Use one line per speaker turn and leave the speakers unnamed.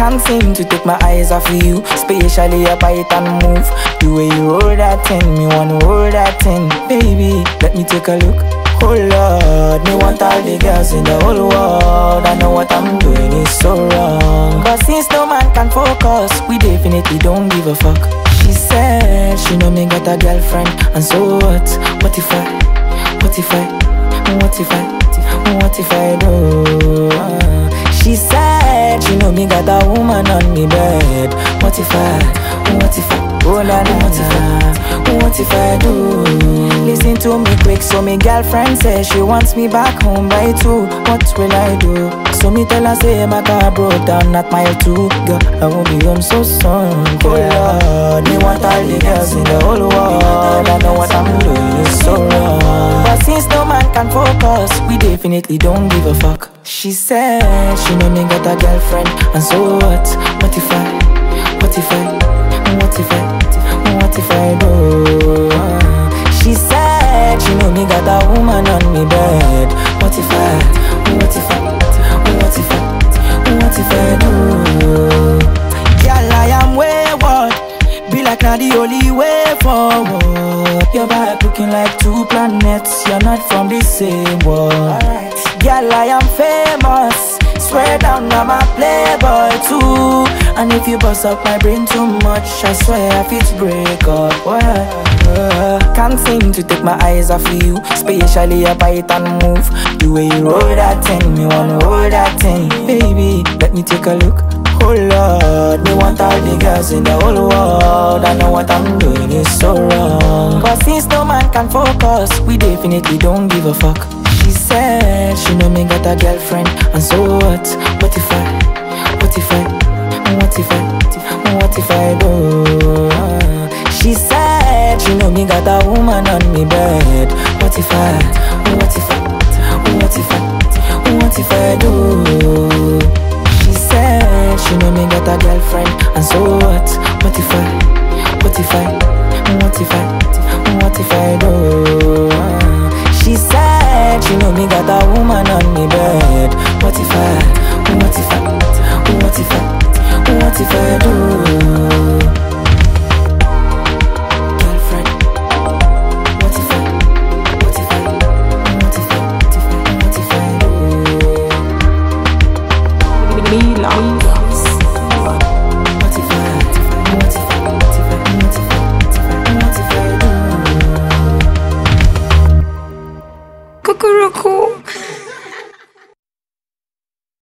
Can't seem to take my eyes off of you, especially your bite and move. The way you roll that thing, me wanna roll that thing. Baby, let me take a look. Oh Lord, me want all the girls in the whole world. I know what I'm doing is so wrong, but since no man can focus, we definitely don't give a fuck. She said she know me got a girlfriend, and so what? What if I do? She said she know me got a woman on me bed. What if I, oh la la, what if I do? Listen to me quick, so me girlfriend says she wants me back home by 2. What will I do? So me tell her say my car broke down at mile 2. Girl, I won't be home so soon. Oh Lord, me want all the girls in the whole world. I know what I'm doing is so wrong, but since no man can focus, we definitely don't give a fuck. She said she know me got a girlfriend, and so what? What if I do? She said she know me got a woman on me bed. What if I do? Girl, I am wayward, be like not the only way forward. Your back looking like 2 planets, you're not from the same world. Girl, I am famous, swear down I'm a playboy too. And if you bust up my brain too much, I swear I fit break up. Can't seem to take my eyes off of you, especially your bite and move. The way you roll that thing, me wanna roll that thing. Baby, let me take a look. Oh Lord, me want all the girls in the whole world. I know what I'm doing is so wrong, but since no man can focus, we definitely don't give a fuck. She said she know me got a girlfriend, and so what? What if I do? She said she know me got a woman on me bed. What if I do? She said she know me got a girlfriend, and so what? What if I do? She said she know me got a woman on me bed. What if I do?
Cuckoo.